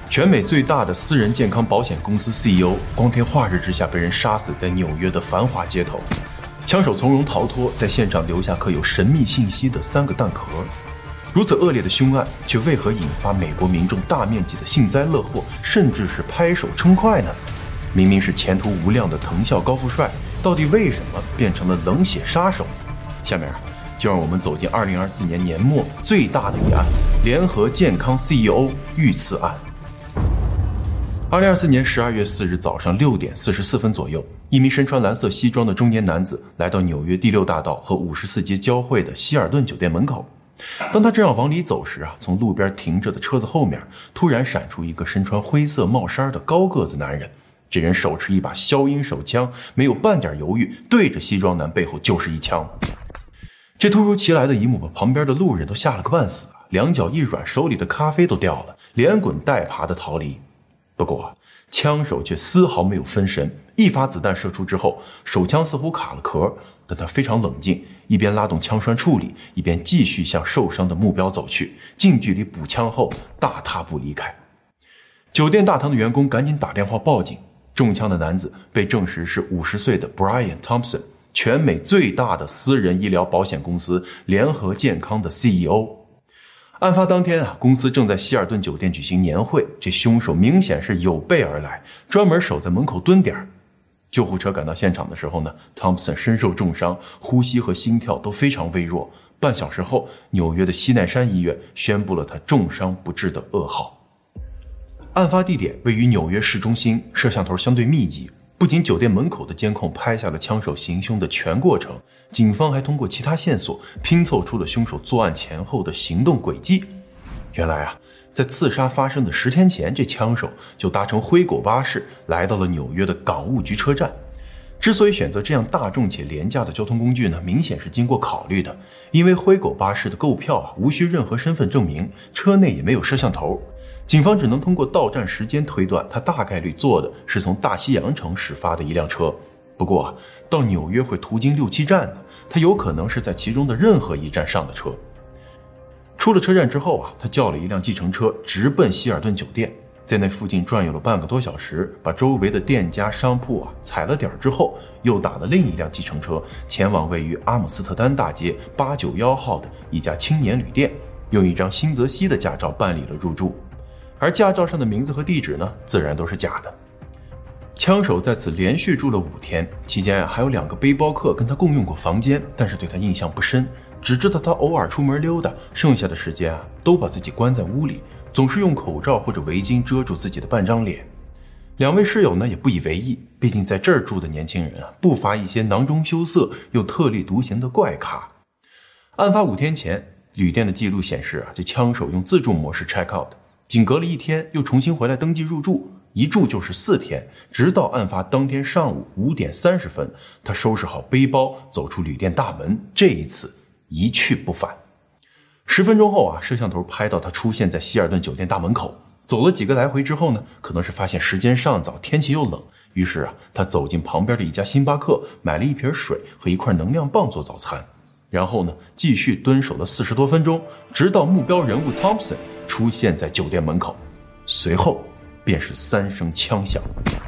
全美最大的私人健康保险公司 CEO 光天化日之下被人杀死在纽约的繁华街头，枪手从容逃脱，在现场留下刻有神秘信息的3个弹壳。如此恶劣的凶案，却为何引发美国民众大面积的幸灾乐祸，甚至是拍手称快呢？明明是前途无量的藤校高富帅，到底为什么变成了冷血杀手？下面就让我们走进2024年年末最大的一案——联合健康 CEO 遇刺案。2024年12月4日早上6点44分左右，一名身穿蓝色西装的中年男子来到纽约第6大道和54街交汇的希尔顿酒店门口。当他正要往里走时从路边停着的车子后面突然闪出一个身穿灰色帽衫的高个子男人。这人手持一把消音手枪，没有半点犹豫，对着西装男背后就是一枪。这突如其来的一幕把旁边的路人都吓了个半死，两脚一软，手里的咖啡都掉了，连滚带爬的逃离。不过枪手却丝毫没有分神，一发子弹射出之后，手枪似乎卡了壳，但他非常冷静，一边拉动枪栓处理，一边继续向受伤的目标走去，近距离补枪后大踏步离开。酒店大堂的员工赶紧打电话报警，中枪的男子被证实是50岁的 Brian Thompson， 全美最大的私人医疗保险公司联合健康的 CEO。案发当天公司正在希尔顿酒店举行年会，这凶手明显是有备而来，专门守在门口蹲点。救护车赶到现场的时候呢，汤普森身受重伤，呼吸和心跳都非常微弱。半小时后，纽约的西奈山医院宣布了他重伤不治的噩耗。案发地点位于纽约市中心，摄像头相对密集，不仅酒店门口的监控拍下了枪手行凶的全过程，警方还通过其他线索拼凑出了凶手作案前后的行动轨迹。原来在刺杀发生的10天前，这枪手就搭乘灰狗巴士来到了纽约的港务局车站。之所以选择这样大众且廉价的交通工具呢，明显是经过考虑的，因为灰狗巴士的购票无需任何身份证明，车内也没有摄像头。警方只能通过到站时间推断，他大概率坐的是从大西洋城始发的一辆车。不过到纽约会途经6、7站呢，他有可能是在其中的任何一站上的车。出了车站之后他叫了一辆计程车直奔希尔顿酒店，在那附近转悠了半个多小时，把周围的店家商铺踩了点之后，又打了另一辆计程车前往位于阿姆斯特丹大街891号的一家青年旅店，用一张新泽西的驾照办理了入住。而驾照上的名字和地址呢，自然都是假的。枪手在此连续住了5天，期间还有2个背包客跟他共用过房间，但是对他印象不深，只知道他偶尔出门溜达，剩下的时间都把自己关在屋里，总是用口罩或者围巾遮住自己的半张脸。2位室友呢也不以为意，毕竟在这儿住的年轻人不乏一些囊中羞涩又特立独行的怪咖。案发5天前，旅店的记录显示这枪手用自助模式 check out，仅隔了1天又重新回来登记入住，一住就是4天，直到案发当天上午5点30分，他收拾好背包走出旅店大门，这一次一去不返。10分钟后摄像头拍到他出现在希尔顿酒店大门口，走了几个来回之后呢，可能是发现时间尚早，天气又冷，于是他走进旁边的一家星巴克，买了一瓶水和一块能量棒做早餐，然后呢继续蹲守了40多分钟，直到目标人物 Thompson 出现在酒店门口，随后便是3声枪响。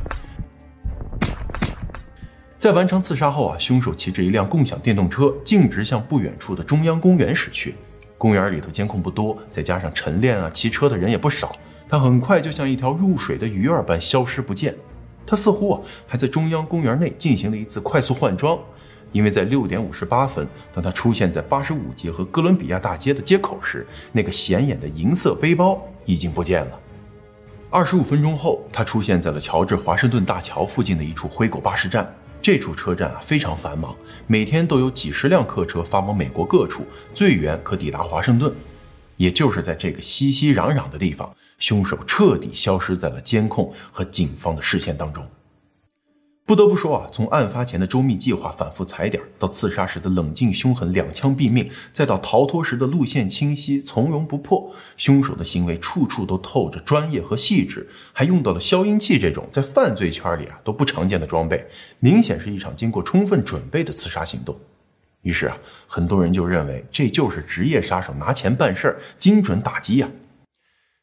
在完成刺杀后凶手骑着一辆共享电动车径直向不远处的中央公园驶去。公园里头监控不多，再加上晨练骑车的人也不少，他很快就像一条入水的鱼儿般消失不见。他似乎还在中央公园内进行了一次快速换装，因为在6点58分，当他出现在85街和哥伦比亚大街的街口时，那个显眼的银色背包已经不见了。25分钟后，他出现在了乔治华盛顿大桥附近的一处灰狗巴士站。这处车站非常繁忙，每天都有几十辆客车发往美国各处，最远可抵达华盛顿。也就是在这个熙熙攘攘的地方，凶手彻底消失在了监控和警方的视线当中。不得不说从案发前的周密计划反复踩点，到刺杀时的冷静凶狠2枪毙命，再到逃脱时的路线清晰从容不迫，凶手的行为处处都透着专业和细致，还用到了消音器这种在犯罪圈里都不常见的装备，明显是一场经过充分准备的刺杀行动。于是很多人就认为这就是职业杀手拿钱办事，精准打击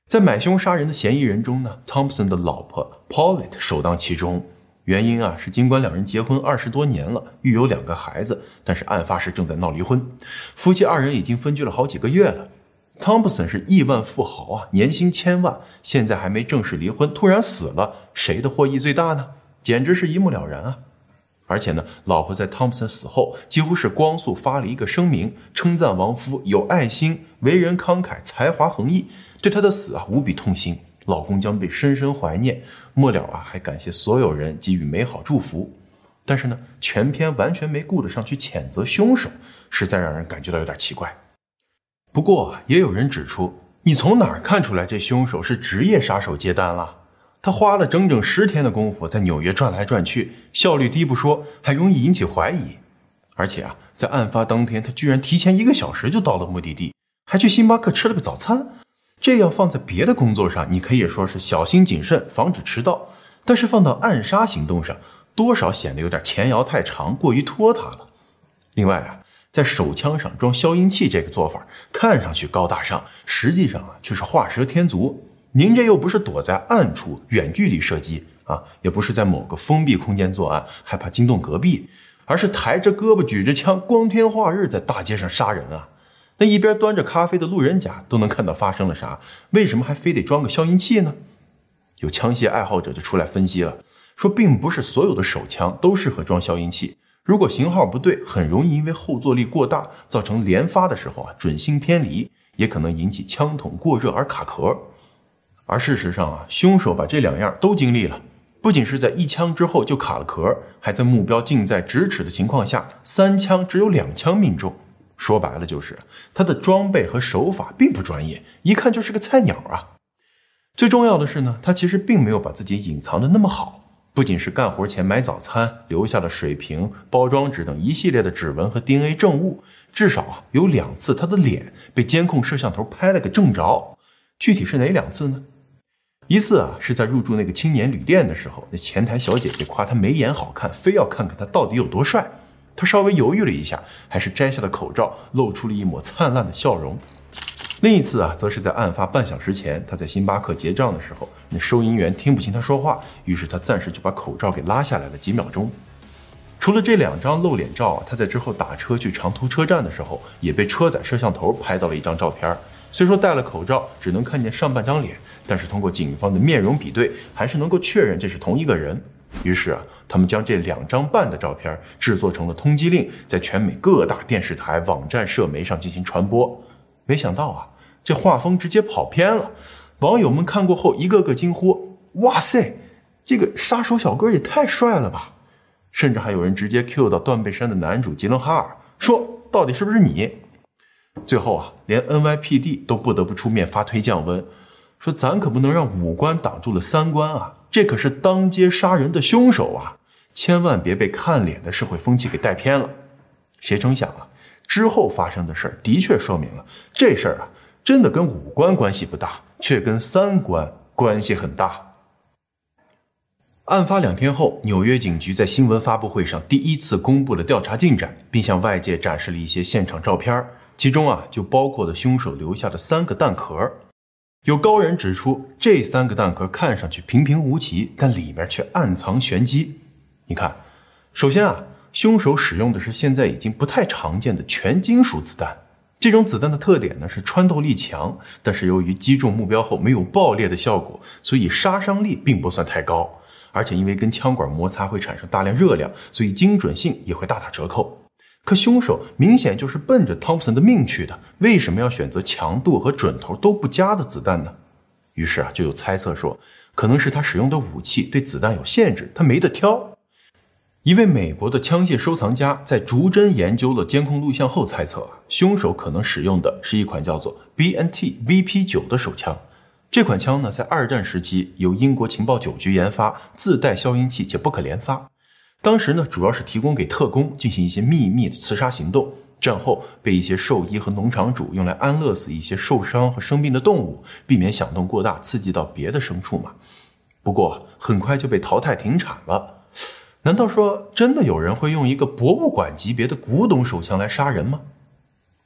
在买凶杀人的嫌疑人中呢，汤普森的老婆 Paulette 首当其冲。原因啊是尽管两人结婚20多年了，育有2个孩子，但是案发时正在闹离婚，夫妻2人已经分居了好几个月了。汤普森是亿万富豪啊，年薪1000万，现在还没正式离婚，突然死了，谁的获益最大呢？简直是一目了然啊！而且呢，老婆在汤普森死后几乎是光速发了一个声明，称赞亡夫有爱心，为人慷慨，才华横溢，对他的死啊无比痛心，老公将被深深怀念，末了啊还感谢所有人给予美好祝福。但是呢，全篇完全没顾得上去谴责凶手，实在让人感觉到有点奇怪。不过也有人指出，你从哪儿看出来这凶手是职业杀手接单了？他花了整整10天的功夫在纽约转来转去，效率低不说，还容易引起怀疑。而且啊，在案发当天他居然提前1个小时就到了目的地，还去星巴克吃了个早餐。这要放在别的工作上，你可以说是小心谨慎，防止迟到，但是放到暗杀行动上，多少显得有点前摇太长，过于拖沓了。另外啊，在手枪上装消音器这个做法看上去高大上，实际上啊却是画蛇添足。您这又不是躲在暗处远距离射击啊，也不是在某个封闭空间作案，害怕惊动隔壁，而是抬着胳膊举着枪，光天化日在大街上杀人啊。那一边端着咖啡的路人甲都能看到发生了啥，为什么还非得装个消音器呢？有枪械爱好者就出来分析了，说并不是所有的手枪都适合装消音器，如果型号不对，很容易因为后坐力过大，造成连发的时候啊准星偏离，也可能引起枪筒过热而卡壳。而事实上啊，凶手把这2样都经历了，不仅是在1枪之后就卡了壳，还在目标近在咫尺的情况下，3枪只有2枪命中。说白了就是他的装备和手法并不专业，一看就是个菜鸟啊。最重要的是呢，他其实并没有把自己隐藏的那么好，不仅是干活前买早餐留下了水瓶、包装纸等一系列的指纹和 DNA 证物，至少啊有2次他的脸被监控摄像头拍了个正着。具体是哪2次呢？一次啊是在入住那个青年旅店的时候，那前台小姐姐夸他眉眼好看，非要看看他到底有多帅。他稍微犹豫了一下，还是摘下了口罩，露出了一抹灿烂的笑容。另一次啊，则是在案发半小时前，他在星巴克结账的时候，那收银员听不清他说话，于是他暂时就把口罩给拉下来了几秒钟。除了这2张露脸照，他在之后打车去长途车站的时候，也被车载摄像头拍到了一张照片。虽说戴了口罩，只能看见上半张脸，但是通过警方的面容比对，还是能够确认这是同一个人。于是啊，他们将这2张半的照片制作成了通缉令，在全美各大电视台、网站、社媒上进行传播。没想到啊，这画风直接跑偏了，网友们看过后一个个惊呼：哇塞，这个杀手小哥也太帅了吧！甚至还有人直接 cue 到断背山的男主吉伦哈尔，说到底是不是你？最后啊，连 NYPD 都不得不出面发推降温，说咱可不能让5官挡住了3观啊，这可是当街杀人的凶手啊，千万别被看脸的社会风气给带偏了。谁成想啊，之后发生的事儿的确说明了这事儿啊，真的跟5官关系不大，却跟3官关系很大。案发2天后，纽约警局在新闻发布会上第一次公布了调查进展，并向外界展示了一些现场照片，其中啊就包括了凶手留下的3个弹壳。有高人指出，这3个弹壳看上去平平无奇，但里面却暗藏玄机。你看，首先啊，凶手使用的是现在已经不太常见的全金属子弹。这种子弹的特点呢是穿透力强，但是由于击中目标后没有爆裂的效果，所以杀伤力并不算太高。而且因为跟枪管摩擦会产生大量热量，所以精准性也会大打折扣。可凶手明显就是奔着汤普森的命去的，为什么要选择强度和准头都不佳的子弹呢？于是啊，就有猜测说，可能是他使用的武器对子弹有限制，他没得挑。一位美国的枪械收藏家在逐帧研究了监控录像后猜测，凶手可能使用的是一款叫做 B&T VP9 的手枪。这款枪呢，在2战时期由英国情报9局研发，自带消音器且不可连发。当时呢，主要是提供给特工进行一些秘密的刺杀行动，战后被一些兽医和农场主用来安乐死一些受伤和生病的动物，避免响动过大刺激到别的牲畜嘛。不过很快就被淘汰停产了。难道说真的有人会用一个博物馆级别的古董手枪来杀人吗？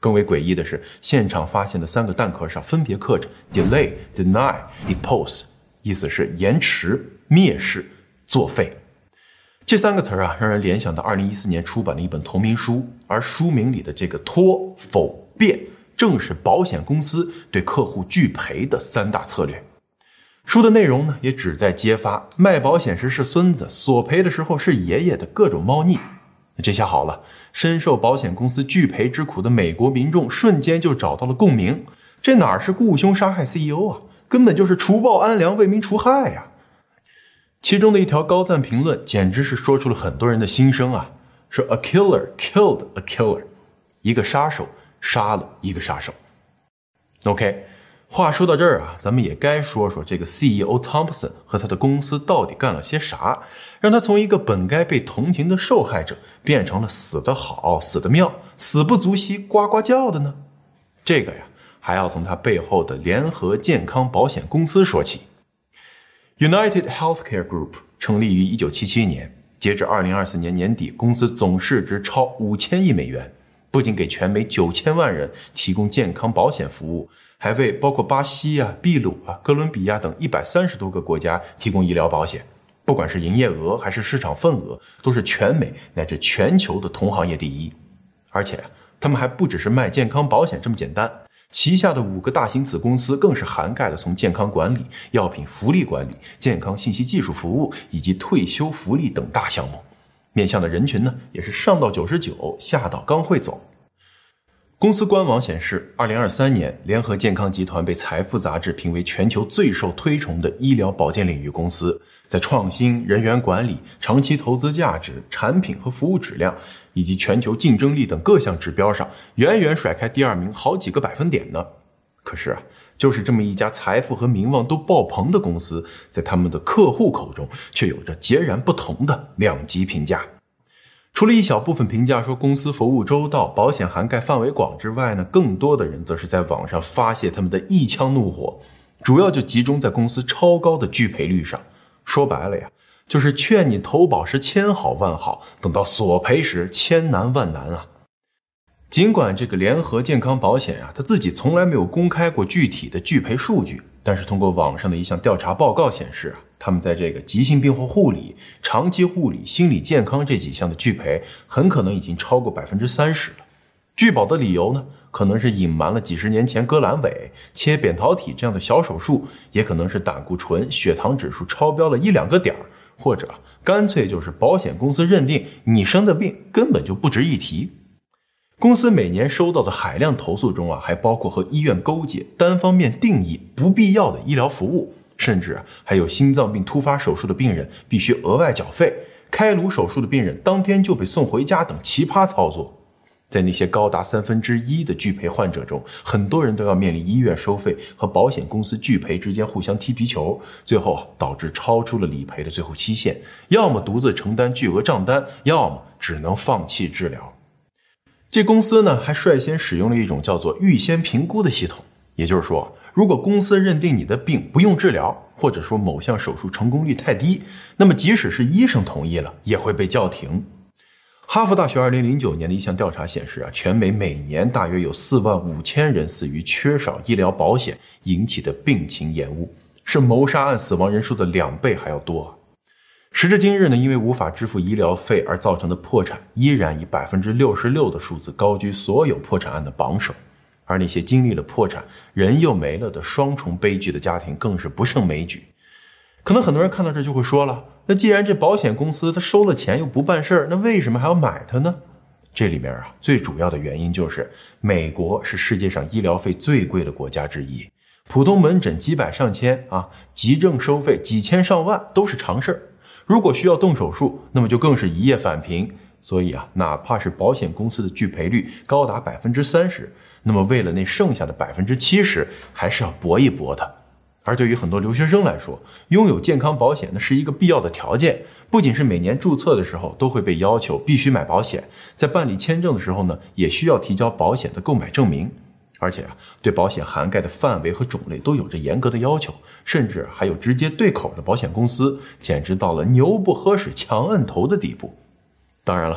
更为诡异的是，现场发现的3个弹壳上分别刻着 delay, deny, depose， 意思是延迟、蔑视、作废。这3个词啊，让人联想到2014年出版的一本同名书，而书名里的这个拖、否、辩，正是保险公司对客户拒赔的3大策略。书的内容呢，也旨在揭发卖保险时是孙子，索赔的时候是爷爷的各种猫腻。这下好了，深受保险公司拒赔之苦的美国民众瞬间就找到了共鸣。这哪是雇凶杀害 CEO 啊，根本就是除暴安良，为民除害呀！其中的一条高赞评论简直是说出了很多人的心声啊，说 A killer killed a killer， 一个杀手杀了一个杀手。OK， 话说到这儿啊，咱们也该说说这个 CEO Thompson 和他的公司到底干了些啥，让他从一个本该被同情的受害者变成了死得好、死得妙、死不足惜呱呱叫的呢？这个呀，还要从他背后的联合健康保险公司说起。United Healthcare Group 成立于1977年，截至2024年年底，公司总市值超5000亿美元，不仅给全美9000万人提供健康保险服务，还为包括巴西啊、秘鲁啊、哥伦比亚等130多个国家提供医疗保险。不管是营业额还是市场份额，都是全美乃至全球的同行业第一。而且他们还不只是卖健康保险这么简单，旗下的5个大型子公司更是涵盖了从健康管理、药品福利管理、健康信息技术服务以及退休福利等大项目。面向的人群呢，也是上到99，下到刚会走。公司官网显示，2023年联合健康集团被财富杂志评为全球最受推崇的医疗保健领域公司，在创新、人员管理、长期投资价值、产品和服务质量以及全球竞争力等各项指标上，远远甩开第2名好几个百分点呢。可是啊，就是这么一家财富和名望都爆棚的公司，在他们的客户口中却有着截然不同的2级评价。除了一小部分评价说公司服务周到、保险涵盖范围广之外呢，更多的人则是在网上发泄他们的一腔怒火，主要就集中在公司超高的拒赔率上。说白了呀，就是劝你投保时千好万好，等到索赔时千难万难啊。尽管这个联合健康保险啊，他自己从来没有公开过具体的拒赔数据，但是通过网上的一项调查报告显示啊，他们在这个急性病后护理、长期护理、心理健康这几项的拒赔很可能已经超过 30% 了。拒保的理由呢，可能是隐瞒了几十年前割阑尾、切扁桃体这样的小手术，也可能是胆固醇、血糖指数超标了1-2个点，或者干脆就是保险公司认定你生的病根本就不值一提。公司每年收到的海量投诉中啊，还包括和医院勾结、单方面定义不必要的医疗服务，甚至还有心脏病突发手术的病人必须额外缴费，开颅手术的病人当天就被送回家等奇葩操作。在那些高达1/3的拒赔患者中，很多人都要面临医院收费和保险公司拒赔之间互相踢皮球，最后导致超出了理赔的最后期限，要么独自承担巨额账单，要么只能放弃治疗。这公司呢，还率先使用了一种叫做预先评估的系统，也就是说，如果公司认定你的病不用治疗，或者说某项手术成功率太低，那么即使是医生同意了，也会被叫停。哈佛大学2009年的一项调查显示啊，全美每年大约有45000人死于缺少医疗保险引起的病情延误，是谋杀案死亡人数的2倍还要多。时至今日呢，因为无法支付医疗费而造成的破产依然以 66% 的数字高居所有破产案的榜首，而那些经历了破产人又没了的双重悲剧的家庭更是不胜枚举。可能很多人看到这就会说了，那既然这保险公司他收了钱又不办事儿，那为什么还要买它呢？这里面啊，最主要的原因就是美国是世界上医疗费最贵的国家之一，普通门诊几百上千啊，急症收费几千上万都是常事儿。如果需要动手术，那么就更是一夜返贫。所以啊，哪怕是保险公司的拒赔率高达 30%， 那么为了那剩下的 70%， 还是要搏一搏的。而对于很多留学生来说，拥有健康保险呢是一个必要的条件，不仅是每年注册的时候都会被要求必须买保险，在办理签证的时候呢，也需要提交保险的购买证明。而且啊，对保险涵盖的范围和种类都有着严格的要求，甚至还有直接对口的保险公司，简直到了牛不喝水强摁头的地步。当然了，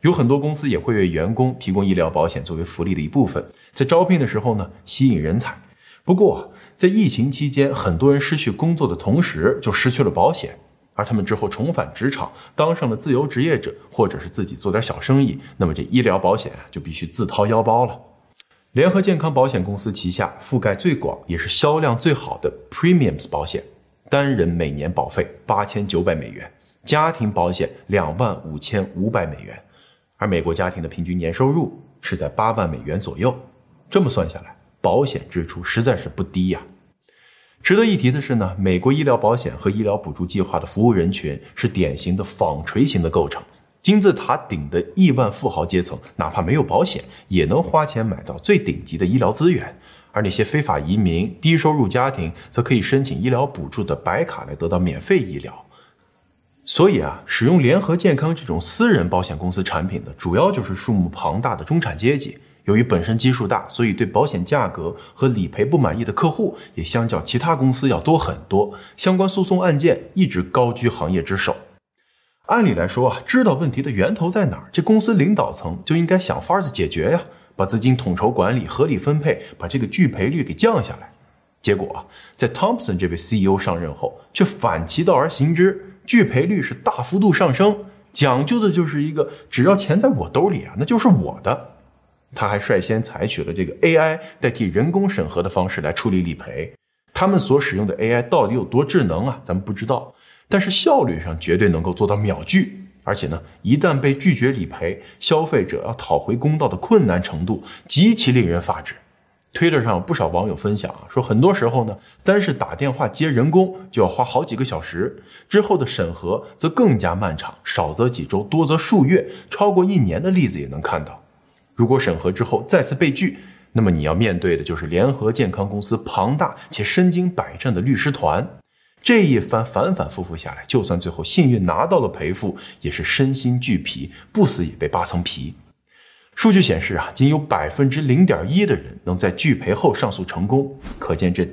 有很多公司也会为员工提供医疗保险作为福利的一部分，在招聘的时候呢，吸引人才。不过在疫情期间，很多人失去工作的同时就失去了保险，而他们之后重返职场，当上了自由职业者，或者是自己做点小生意，那么这医疗保险就必须自掏腰包了。联合健康保险公司旗下覆盖最广也是销量最好的 Premiums 保险，单人每年保费8900美元，家庭保险25500美元，而美国家庭的平均年收入是在8万美元左右。这么算下来，保险支出实在是不低呀。值得一提的是呢，美国医疗保险和医疗补助计划的服务人群是典型的纺锤型的构成，金字塔顶的亿万富豪阶层哪怕没有保险，也能花钱买到最顶级的医疗资源，而那些非法移民、低收入家庭则可以申请医疗补助的白卡来得到免费医疗。所以使用联合健康这种私人保险公司产品的主要就是数目庞大的中产阶级，由于本身基数大，所以对保险价格和理赔不满意的客户也相较其他公司要多很多，相关诉讼案件一直高居行业之首。按理来说知道问题的源头在哪儿，这公司领导层就应该想法子解决呀，把资金统筹管理、合理分配，把这个拒赔率给降下来。结果在 Thompson 这位 CEO 上任后，却反其道而行之，拒赔率是大幅度上升，讲究的就是一个只要钱在我兜里那就是我的。他还率先采取了这个 AI 代替人工审核的方式来处理理赔。他们所使用的 AI 到底有多智能咱们不知道，但是效率上绝对能够做到秒拒。而且呢，一旦被拒绝理赔，消费者要讨回公道的困难程度极其令人发指。Twitter 上不少网友分享说，很多时候呢，单是打电话接人工就要花好几个小时，之后的审核则更加漫长，少则几周，多则数月，超过1年的例子也能看到。如果审核之后再次被拒，那么你要面对的就是联合健康公司庞大且身经百战的律师团。这一番反反复复下来，就算最后幸运拿到了赔付，也是身心俱疲，不死也被扒层皮。数据显示仅有 0.1% 的人能在拒赔后上诉成功，可见这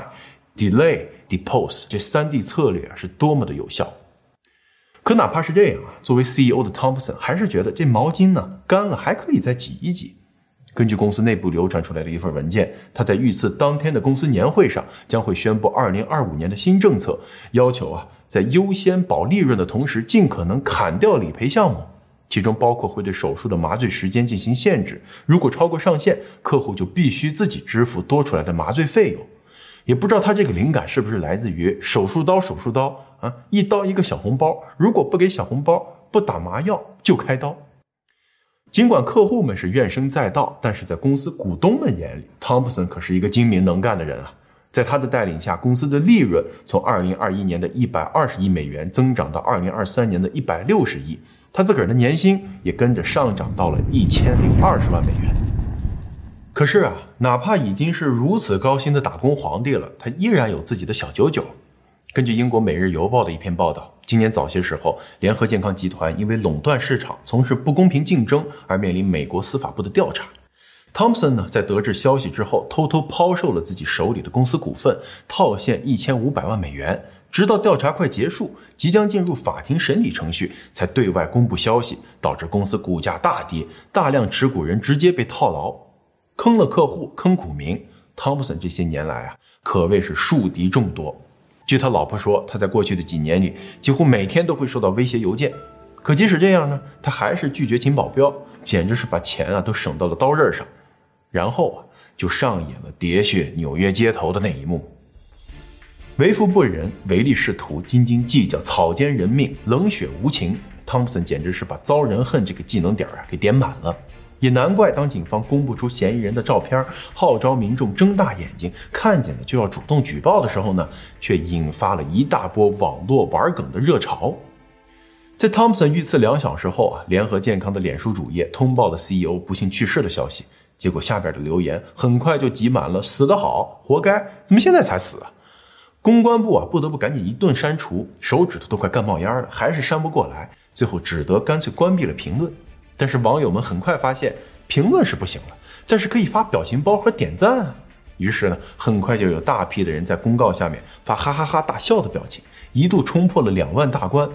Deny、Delay、Depose 这3D 策略是多么的有效。可哪怕是这样作为 CEO 的 Thompson 还是觉得这毛巾呢干了还可以再挤一挤。根据公司内部流传出来的一份文件，他在遇刺当天的公司年会上将会宣布2025年的新政策，要求在优先保利润的同时尽可能砍掉理赔项目，其中包括会对手术的麻醉时间进行限制，如果超过上限，客户就必须自己支付多出来的麻醉费用。也不知道他这个灵感是不是来自于手术刀一刀一个小红包，如果不给小红包，不打麻药就开刀。尽管客户们是怨声载道，但是在公司股东们眼里， Thompson 可是一个精明能干的人在他的带领下，公司的利润从2021年的120亿美元增长到2023年的160亿，他自个儿的年薪也跟着上涨到了1020万美元。可是哪怕已经是如此高薪的打工皇帝了，他依然有自己的小九九。根据英国《每日邮报》的一篇报道，今年早些时候，联合健康集团因为垄断市场、从事不公平竞争而面临美国司法部的调查。Thompson 呢，在得知消息之后，偷偷抛售了自己手里的公司股份，套现1500万美元，直到调查快结束，即将进入法庭审理程序，才对外公布消息，导致公司股价大跌，大量持股人直接被套牢，坑了客户，坑股民。Thompson 这些年来可谓是树敌众多。据他老婆说，他在过去的几年里几乎每天都会收到威胁邮件，可即使这样呢，他还是拒绝请保镖，简直是把钱都省到了刀刃上。然后就上演了喋血纽约街头的那一幕。为富不仁，唯利是图，斤斤计较，草菅人命，冷血无情。Thompson 简直是把遭人恨这个技能点给点满了。也难怪当警方公布出嫌疑人的照片，号召民众睁大眼睛，看见了就要主动举报的时候呢，却引发了一大波网络玩梗的热潮。在 Thompson 遇刺2小时后联合健康的脸书主页通报了 CEO 不幸去世的消息，结果下边的留言很快就挤满了死得好，活该，怎么现在才死公关部不得不赶紧一顿删除，手指头都快干冒烟了，还是删不过来，最后只得干脆关闭了评论。但是网友们很快发现，评论是不行了，但是可以发表情包和点赞于是呢，很快就有大批的人在公告下面发哈哈哈大笑的表情，一度冲破了2万大关。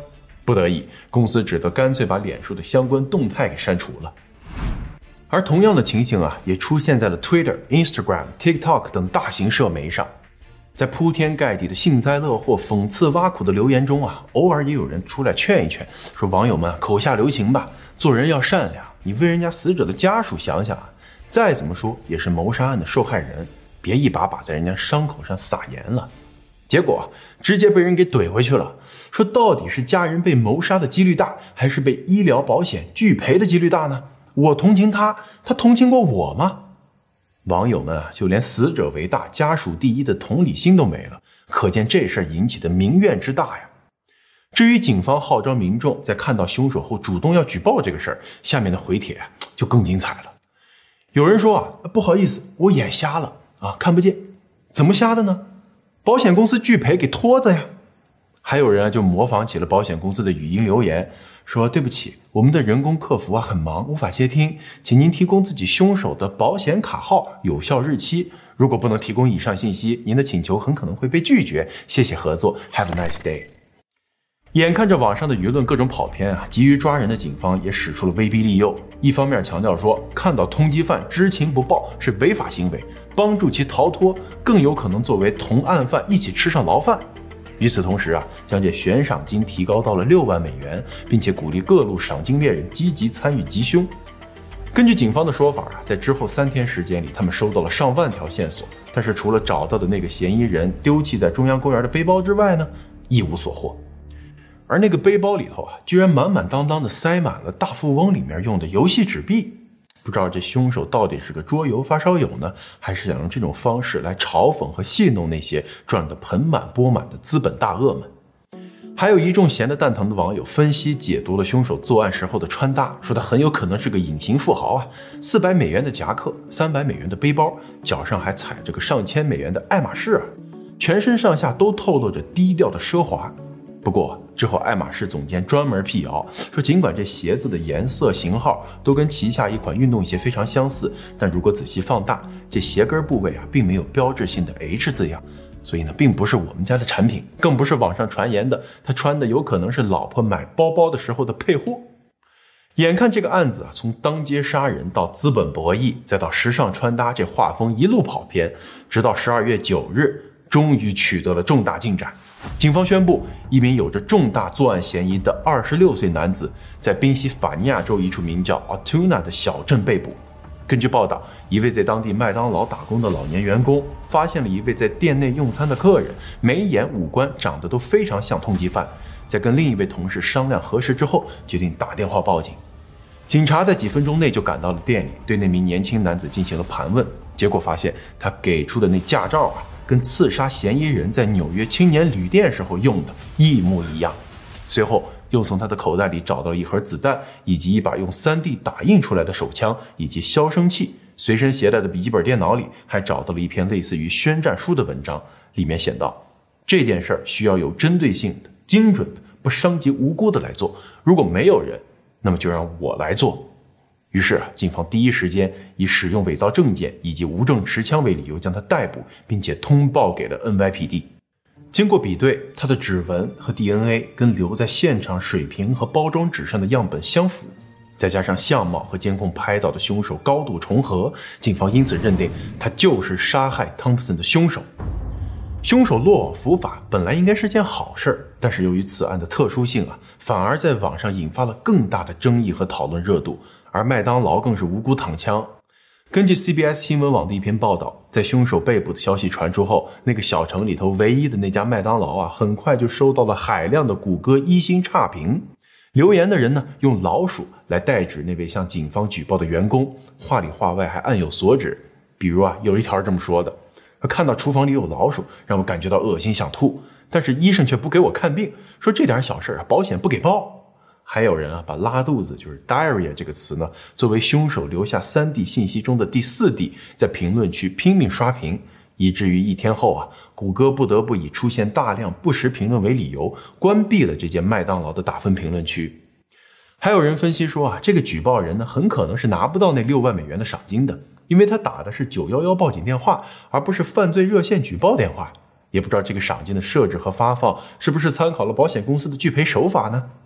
不得已，公司只得干脆把脸书的相关动态给删除了。而同样的情形啊，也出现在了 Twitter、Instagram、TikTok 等大型社媒上。在铺天盖地的幸灾乐祸、讽刺挖苦的留言中啊，偶尔也有人出来劝一劝，说网友们口下留情吧，做人要善良，你为人家死者的家属想想啊，再怎么说也是谋杀案的受害人，别一把把在人家伤口上撒盐了。结果直接被人给怼回去了，说到底是家人被谋杀的几率大，还是被医疗保险拒赔的几率大呢？我同情他，他同情过我吗？网友们啊，就连死者为大、家属第一的同理心都没了，可见这事引起的民怨之大呀。至于警方号召民众在看到凶手后主动要举报这个事儿，下面的回帖就更精彩了。有人说啊，不好意思，我眼瞎了啊，看不见。怎么瞎的呢？保险公司拒赔给拖的呀。还有人就模仿起了保险公司的语音留言，说对不起，我们的人工客服很忙，无法接听，请您提供自己凶手的保险卡号、有效日期。如果不能提供以上信息，您的请求很可能会被拒绝。谢谢合作 ，Have a nice day。眼看着网上的舆论各种跑偏啊，急于抓人的警方也使出了威逼利诱，一方面强调说，看到通缉犯知情不报是违法行为，帮助其逃脱更有可能作为同案犯一起吃上牢饭。与此同时啊，将这悬赏金提高到了6万美元，并且鼓励各路赏金猎人积极参与缉凶。根据警方的说法啊，在之后3天时间里，他们收到了上万条线索，但是除了找到的那个嫌疑人丢弃在中央公园的背包之外呢，一无所获。而那个背包里头啊，居然满满当当的塞满了大富翁里面用的游戏纸币。不知道这凶手到底是个桌游发烧友呢，还是想用这种方式来嘲讽和戏弄那些赚得盆满钵满的资本大鳄们。还有一众闲得蛋疼的网友分析解读了凶手作案时候的穿搭，说他很有可能是个隐形富豪啊，400美元的夹克，300美元的背包，脚上还踩着个上千美元的爱马仕，全身上下都透露着低调的奢华。不过之后爱马仕总监专门辟谣说，尽管这鞋子的颜色型号都跟旗下一款运动鞋非常相似，但如果仔细放大，这鞋跟部位啊并没有标志性的 H 字样，所以呢并不是我们家的产品，更不是网上传言的他穿的有可能是老婆买包包的时候的配货。眼看这个案子啊从当街杀人到资本博弈再到时尚穿搭，这画风一路跑偏，直到12月9日终于取得了重大进展。警方宣布，一名有着重大作案嫌疑的26岁男子在宾夕法尼亚州一处名叫 Altoona 的小镇被捕。根据报道，一位在当地麦当劳打工的老年员工发现了一位在店内用餐的客人，眉眼五官长得都非常像通缉犯。在跟另一位同事商量核实之后，决定打电话报警。警察在几分钟内就赶到了店里，对那名年轻男子进行了盘问，结果发现他给出的那驾照啊，跟刺杀嫌疑人在纽约青年旅店时候用的一模一样。随后又从他的口袋里找到了一盒子弹，以及一把用 3D 打印出来的手枪以及消声器。随身携带的笔记本电脑里还找到了一篇类似于宣战书的文章，里面写道：这件事需要有针对性的、精准的、不伤及无辜的来做，如果没有人，那么就让我来做。于是警方第一时间以使用伪造证件以及无证持枪为理由将他逮捕，并且通报给了 NYPD。 经过比对，他的指纹和 DNA 跟留在现场水瓶和包装纸上的样本相符，再加上相貌和监控拍到的凶手高度重合，警方因此认定他就是杀害汤普森的凶手。凶手落网伏法本来应该是件好事，但是由于此案的特殊性啊，反而在网上引发了更大的争议和讨论热度，而麦当劳更是无辜躺枪。根据 CBS 新闻网的一篇报道，在凶手被捕的消息传出后，那个小城里头唯一的那家麦当劳啊，很快就收到了海量的谷歌1星差评。留言的人呢，用老鼠来代指那位向警方举报的员工，话里话外还暗有所指。比如啊，有一条这么说的：看到厨房里有老鼠，让我感觉到恶心想吐，但是医生却不给我看病，说这点小事啊，保险不给报。还有人啊，把拉肚子就是 diarrhea 这个词呢，作为凶手留下3D 信息中的第4D，在评论区拼命刷屏，以至于1天后啊，谷歌不得不以出现大量不实评论为理由，关闭了这间麦当劳的打分评论区。还有人分析说啊，这个举报人呢，很可能是拿不到那6万美元的赏金的，因为他打的是911报警电话，而不是犯罪热线举报电话。也不知道这个赏金的设置和发放是不是参考了保险公司的拒赔手法呢？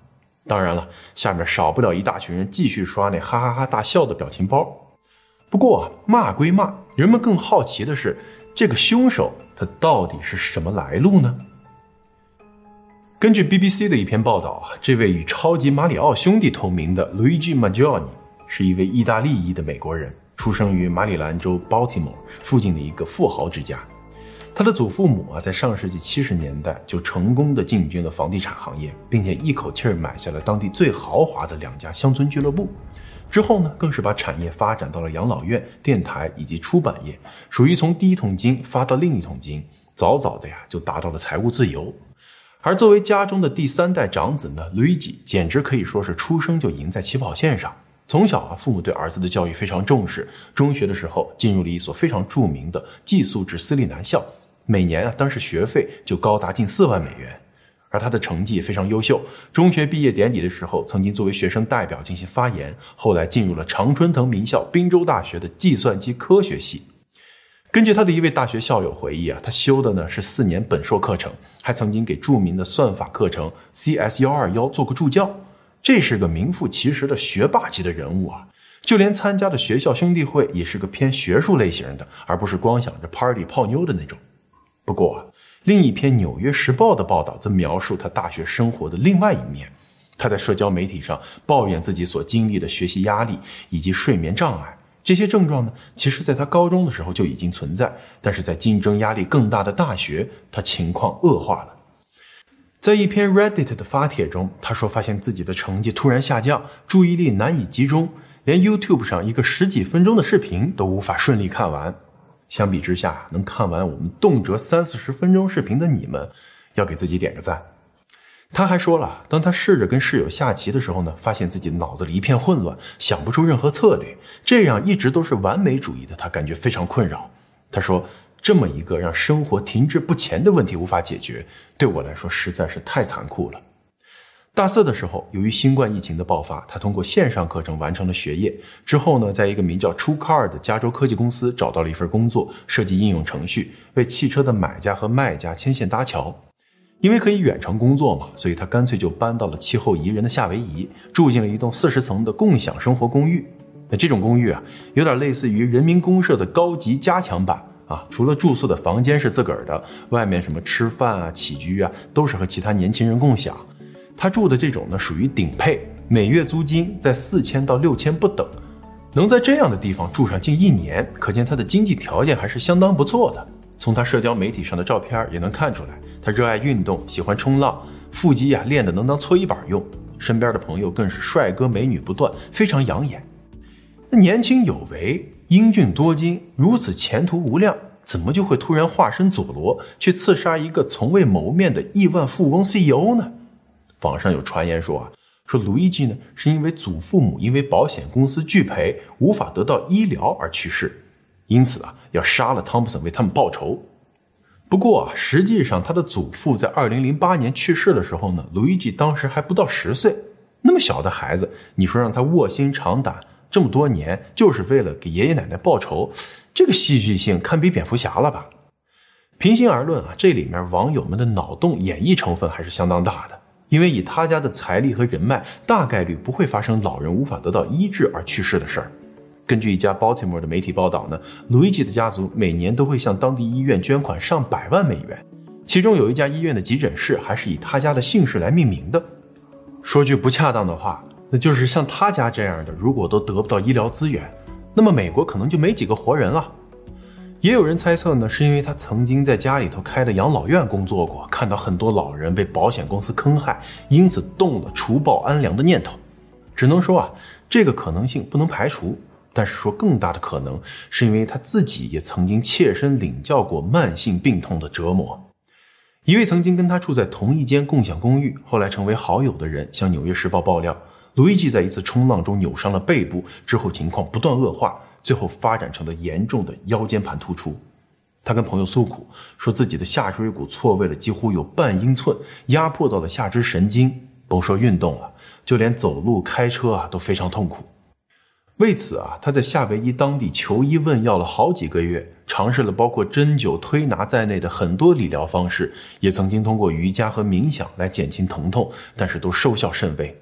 当然了，下面少不了一大群人继续刷那哈哈哈大笑的表情包。不过啊，骂归骂，人们更好奇的是，这个凶手他到底是什么来路呢？根据 BBC 的一篇报道啊，这位与超级马里奥兄弟同名的 Luigi Mangione 是一位意大利裔的美国人，出生于马里兰州 Baltimore 附近的一个富豪之家。他的祖父母啊，在上世纪70年代就成功的进军了房地产行业，并且一口气买下了当地最豪华的2家乡村俱乐部。之后呢，更是把产业发展到了养老院、电台以及出版业，属于从第一桶金发到另一桶金，早早的就达到了财务自由。而作为家中的第3代长子呢，Luigi简直可以说是出生就赢在起跑线上。从小啊，父母对儿子的教育非常重视，中学的时候进入了一所非常著名的寄宿制私立男校，每年啊，当时学费就高达近4万美元。而他的成绩也非常优秀，中学毕业典礼的时候曾经作为学生代表进行发言，后来进入了常春藤名校宾州大学的计算机科学系。根据他的一位大学校友回忆啊，他修的呢是4年本硕课程，还曾经给著名的算法课程 CS121 做过助教。这是个名副其实的学霸级的人物啊，就连参加的学校兄弟会也是个偏学术类型的，而不是光想着 party 泡妞的那种。不过啊，另一篇《纽约时报》的报道则描述他大学生活的另外一面。他在社交媒体上抱怨自己所经历的学习压力以及睡眠障碍，这些症状呢，其实在他高中的时候就已经存在，但是在竞争压力更大的大学，他情况恶化了。在一篇 Reddit 的发帖中，他说发现自己的成绩突然下降，注意力难以集中，连 YouTube 上一个10几分钟的视频都无法顺利看完。相比之下，能看完我们动辄30-40分钟视频的你们，要给自己点个赞。他还说了，当他试着跟室友下棋的时候呢，发现自己脑子里一片混乱，想不出任何策略，这样一直都是完美主义的他感觉非常困扰。他说，这么一个让生活停滞不前的问题无法解决，对我来说实在是太残酷了。大4的时候，由于新冠疫情的爆发，他通过线上课程完成了学业。之后呢，在一个名叫 TrueCar 的加州科技公司找到了一份工作，设计应用程序，为汽车的买家和卖家牵线搭桥。因为可以远程工作嘛，所以他干脆就搬到了气候宜人的夏威夷，住进了一栋40层的共享生活公寓。那这种公寓啊，有点类似于人民公社的高级加强版啊，除了住宿的房间是自个儿的，外面什么吃饭啊、起居啊，都是和其他年轻人共享。他住的这种呢，属于顶配，每月租金在4000到6000不等，能在这样的地方住上近1年，可见他的经济条件还是相当不错的。从他社交媒体上的照片也能看出来，他热爱运动，喜欢冲浪，腹肌啊练得能当搓衣板用，身边的朋友更是帅哥美女不断，非常养眼。那年轻有为，英俊多金，如此前途无量，怎么就会突然化身佐罗，去刺杀一个从未谋面的亿万富翁 CEO 呢？网上有传言说路易吉呢是因为祖父母因为保险公司拒赔，无法得到医疗而去世，因此要杀了汤普森为他们报仇。不过实际上他的祖父在2008年去世的时候呢，路易吉当时还不到10岁，那么小的孩子，你说让他卧薪尝胆这么多年，就是为了给爷爷奶奶报仇，这个戏剧性堪比蝙蝠侠了吧？平心而论这里面网友们的脑洞演绎成分还是相当大的。因为以他家的财力和人脉，大概率不会发生老人无法得到医治而去世的事儿。根据一家 Baltimore 的媒体报道呢，路易吉的家族每年都会向当地医院捐款上百万美元，其中有一家医院的急诊室还是以他家的姓氏来命名的。说句不恰当的话，那就是像他家这样的，如果都得不到医疗资源，那么美国可能就没几个活人了。也有人猜测呢，是因为他曾经在家里头开的养老院工作过，看到很多老人被保险公司坑害，因此动了除暴安良的念头。只能说这个可能性不能排除，但是说更大的可能是因为他自己也曾经切身领教过慢性病痛的折磨。一位曾经跟他住在同一间共享公寓，后来成为好友的人向《纽约时报》爆料，路易吉在一次冲浪中扭伤了背部，之后情况不断恶化，最后发展成了严重的腰间盘突出。他跟朋友诉苦，说自己的下椎骨错位了几乎有半英寸，压迫到了下肢神经，甭说运动了，就连走路开车都非常痛苦。为此他在夏威夷当地求医问药了好几个月，尝试了包括针灸、推拿在内的很多理疗方式，也曾经通过瑜伽和冥想来减轻疼痛，但是都收效甚微。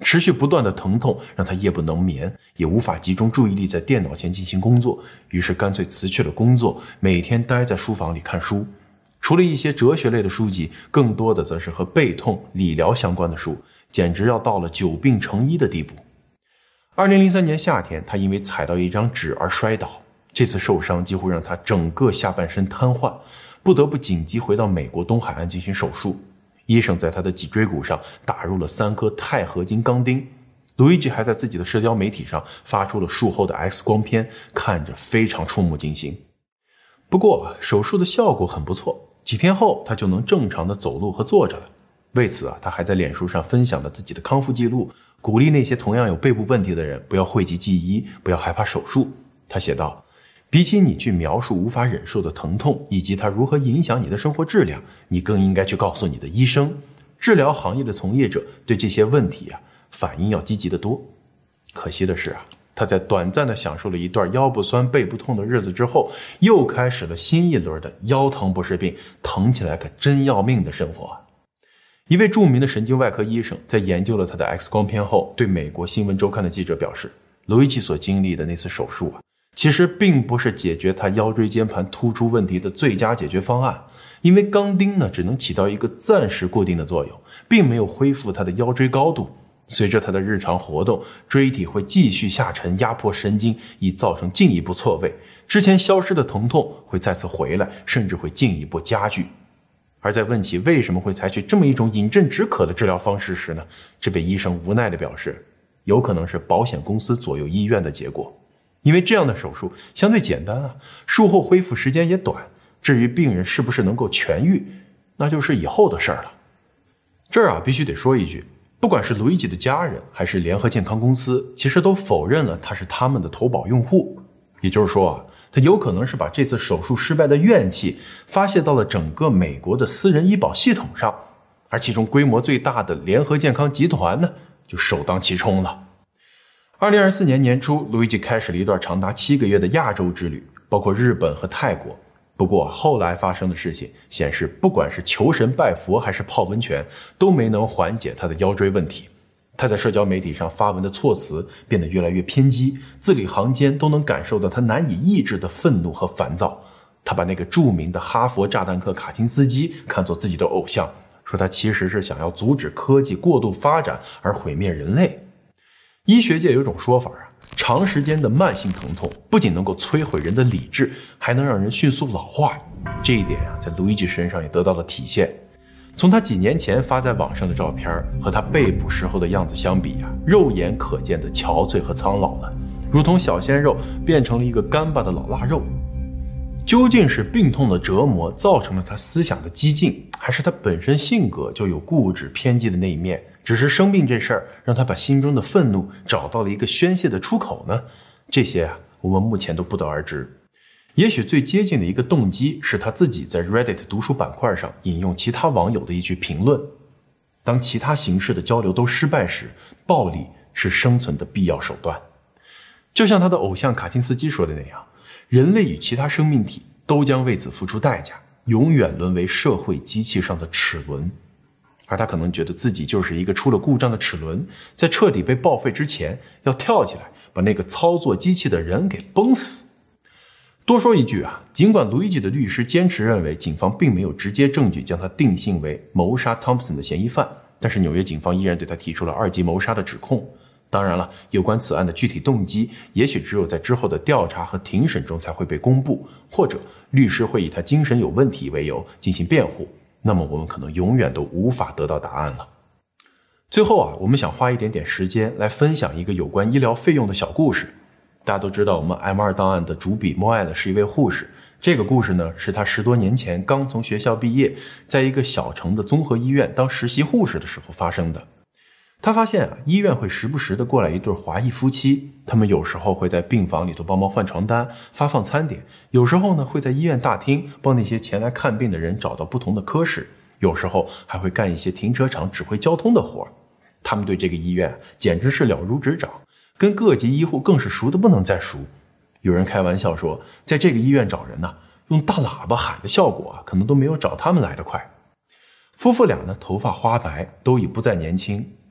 持续不断的疼痛让他夜不能眠，也无法集中注意力在电脑前进行工作，于是干脆辞去了工作，每天待在书房里看书。除了一些哲学类的书籍，更多的则是和背痛、理疗相关的书，简直要到了久病成医的地步。2003年夏天，他因为踩到一张纸而摔倒，这次受伤几乎让他整个下半身瘫痪，不得不紧急回到美国东海岸进行手术。医生在他的脊椎骨上打入了3颗钛合金钢钉。路易吉还在自己的社交媒体上发出了术后的 X 光片，看着非常触目惊心。不过手术的效果很不错，几天后他就能正常的走路和坐着了。为此他还在脸书上分享了自己的康复记录，鼓励那些同样有背部问题的人不要讳疾忌医，不要害怕手术。他写道，比起你去描述无法忍受的疼痛以及它如何影响你的生活质量，你更应该去告诉你的医生。治疗行业的从业者对这些问题反应要积极得多。可惜的是他在短暂的享受了一段腰部酸背部痛的日子之后，又开始了新一轮的腰疼不是病，疼起来可真要命的生活。一位著名的神经外科医生在研究了他的 X 光片后，对美国新闻周刊的记者表示，路易吉所经历的那次手术其实并不是解决他腰椎间盘突出问题的最佳解决方案，因为钢钉只能起到一个暂时固定的作用，并没有恢复他的腰椎高度。随着他的日常活动，椎体会继续下沉，压迫神经，以造成进一步错位，之前消失的疼痛会再次回来，甚至会进一步加剧。而在问起为什么会采取这么一种饮鸩止渴的治疗方式时呢，这位医生无奈地表示，有可能是保险公司左右医院的结果。因为这样的手术相对简单术后恢复时间也短，至于病人是不是能够痊愈，那就是以后的事了。这儿必须得说一句，不管是路易吉的家人还是联合健康公司，其实都否认了他是他们的投保用户。也就是说他有可能是把这次手术失败的怨气发泄到了整个美国的私人医保系统上，而其中规模最大的联合健康集团呢，就首当其冲了。2024年年初，路易吉开始了一段长达7个月的亚洲之旅，包括日本和泰国。不过后来发生的事情显示，不管是求神拜佛还是泡温泉，都没能缓解他的腰椎问题。他在社交媒体上发文的措辞变得越来越偏激，字里行间都能感受到他难以抑制的愤怒和烦躁。他把那个著名的哈佛炸弹客卡钦斯基看作自己的偶像，说他其实是想要阻止科技过度发展而毁灭人类。医学界有种说法长时间的慢性疼痛不仅能够摧毁人的理智，还能让人迅速老化。这一点在路易吉身上也得到了体现。从他几年前发在网上的照片和他被捕时候的样子相比肉眼可见的憔悴和苍老了，如同小鲜肉变成了一个干巴的老腊肉。究竟是病痛的折磨造成了他思想的激进，还是他本身性格就有固执偏激的那一面，只是生病这事儿让他把心中的愤怒找到了一个宣泄的出口呢？这些我们目前都不得而知。也许最接近的一个动机是他自己在 Reddit 读书板块上引用其他网友的一句评论，当其他形式的交流都失败时，暴力是生存的必要手段。就像他的偶像卡钦斯基说的那样，人类与其他生命体都将为此付出代价，永远沦为社会机器上的齿轮。而他可能觉得自己就是一个出了故障的齿轮，在彻底被报废之前，要跳起来把那个操作机器的人给崩死。多说一句尽管路易吉的律师坚持认为警方并没有直接证据将他定性为谋杀汤普森的嫌疑犯，但是纽约警方依然对他提出了2级谋杀的指控。当然了，有关此案的具体动机，也许只有在之后的调查和庭审中才会被公布，或者律师会以他精神有问题为由进行辩护，那么我们可能永远都无法得到答案了。最后我们想花一点点时间来分享一个有关医疗费用的小故事。大家都知道我们 M2 档案的主笔莫艾勒是一位护士，这个故事呢是他10多年前刚从学校毕业，在一个小城的综合医院当实习护士的时候发生的。他发现医院会时不时的过来一对华裔夫妻，他们有时候会在病房里头帮忙换床单、发放餐点，有时候呢会在医院大厅帮那些前来看病的人找到不同的科室，有时候还会干一些停车场指挥交通的活。他们对这个医院简直是了如指掌，跟各级医护更是熟得不能再熟。有人开玩笑说，在这个医院找人用大喇叭喊的效果可能都没有找他们来得快。夫妇俩呢头发花白，都已不再年轻。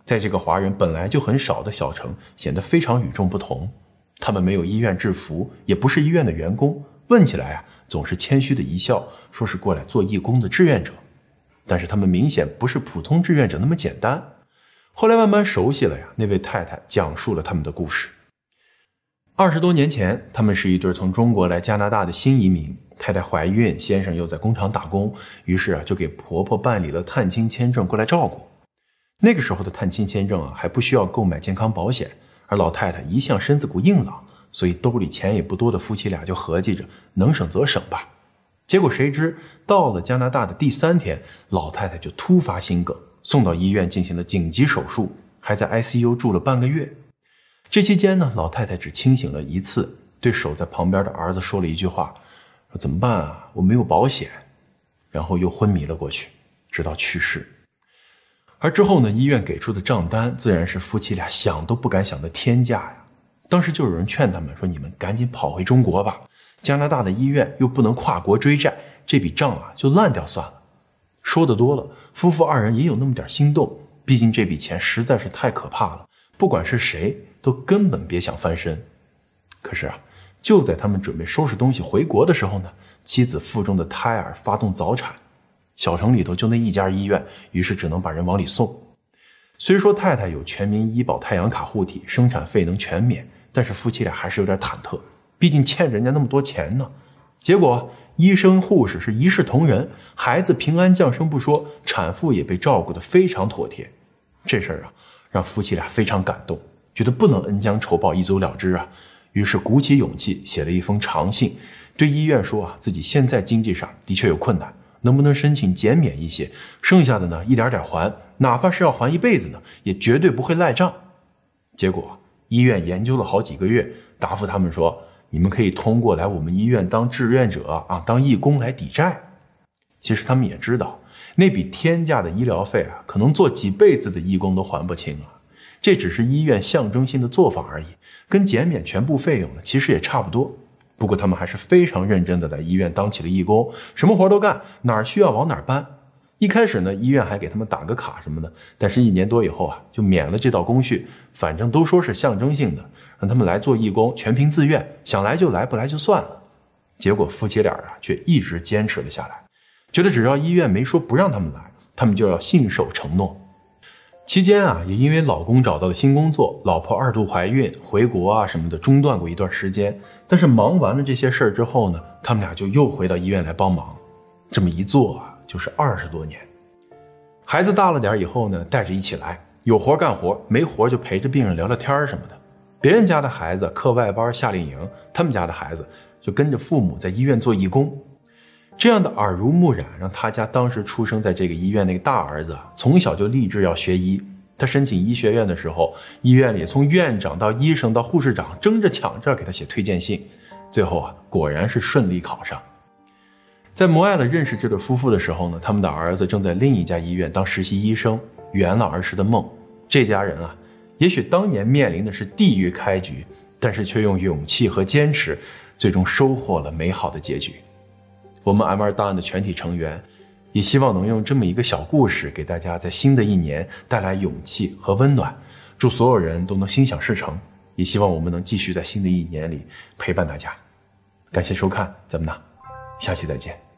在这个华人本来就很少的小城显得非常与众不同。他们没有医院制服，也不是医院的员工，问起来总是谦虚的一笑，说是过来做义工的志愿者。但是他们明显不是普通志愿者那么简单。后来慢慢熟悉了那位太太讲述了他们的故事。20多年前，他们是一对从中国来加拿大的新移民，太太怀孕，先生又在工厂打工，于是就给婆婆办理了探亲签证过来照顾。那个时候的探亲签证还不需要购买健康保险，而老太太一向身子骨硬朗，所以兜里钱也不多的夫妻俩就合计着能省则省吧。结果谁知到了加拿大的第3天，老太太就突发心梗，送到医院进行了紧急手术，还在 ICU 住了半个月。这期间呢，老太太只清醒了1次，对守在旁边的儿子说了一句话，说怎么办我没有保险，然后又昏迷了过去，直到去世。而之后呢，医院给出的账单自然是夫妻俩想都不敢想的天价当时就有人劝他们说，你们赶紧跑回中国吧，加拿大的医院又不能跨国追债，这笔账就烂掉算了。说的多了，夫妇2人也有那么点心动，毕竟这笔钱实在是太可怕了，不管是谁都根本别想翻身。可是就在他们准备收拾东西回国的时候呢，妻子腹中的胎儿发动早产，小城里头就那一家医院，于是只能把人往里送。虽说太太有全民医保太阳卡护体，生产费能全免，但是夫妻俩还是有点忐忑，毕竟欠人家那么多钱呢。结果医生护士是一视同仁，孩子平安降生不说，产妇也被照顾得非常妥帖。这事儿让夫妻俩非常感动，觉得不能恩将仇报一走了之于是鼓起勇气写了一封长信，对医院说自己现在经济上的确有困难，能不能申请减免一些，剩下的呢一点点还，哪怕是要还一辈子呢，也绝对不会赖账。结果医院研究了好几个月，答复他们说，你们可以通过来我们医院当志愿者当义工来抵债。其实他们也知道，那笔天价的医疗费可能做几辈子的义工都还不清这只是医院象征性的做法而已，跟减免全部费用呢其实也差不多。不过他们还是非常认真的在医院当起了义工，什么活都干，哪儿需要往哪儿搬。一开始呢，医院还给他们打个卡什么的，但是1年多以后就免了这道工序，反正都说是象征性的，让他们来做义工，全凭自愿，想来就来，不来就算了。结果夫妻俩却一直坚持了下来，觉得只要医院没说不让他们来，他们就要信守承诺。期间也因为老公找到了新工作，老婆2度怀孕，回国什么的中断过一段时间。但是忙完了这些事儿之后呢，他们俩就又回到医院来帮忙。这么一做就是20多年。孩子大了点以后呢，带着一起来，有活干活，没活就陪着病人聊聊天什么的。别人家的孩子课外班夏令营，他们家的孩子就跟着父母在医院做义工。这样的耳濡目染，让他家当时出生在这个医院那个大儿子从小就立志要学医。他申请医学院的时候，医院里从院长到医生到护士长争着抢着给他写推荐信，最后果然是顺利考上。在摩艾勒认识这对夫妇的时候呢，他们的儿子正在另一家医院当实习医生，圆了儿时的梦。这家人也许当年面临的是地狱开局，但是却用勇气和坚持，最终收获了美好的结局。我们 M2 档案的全体成员也希望能用这么一个小故事，给大家在新的一年带来勇气和温暖。祝所有人都能心想事成，也希望我们能继续在新的一年里陪伴大家。感谢收看，咱们下期再见。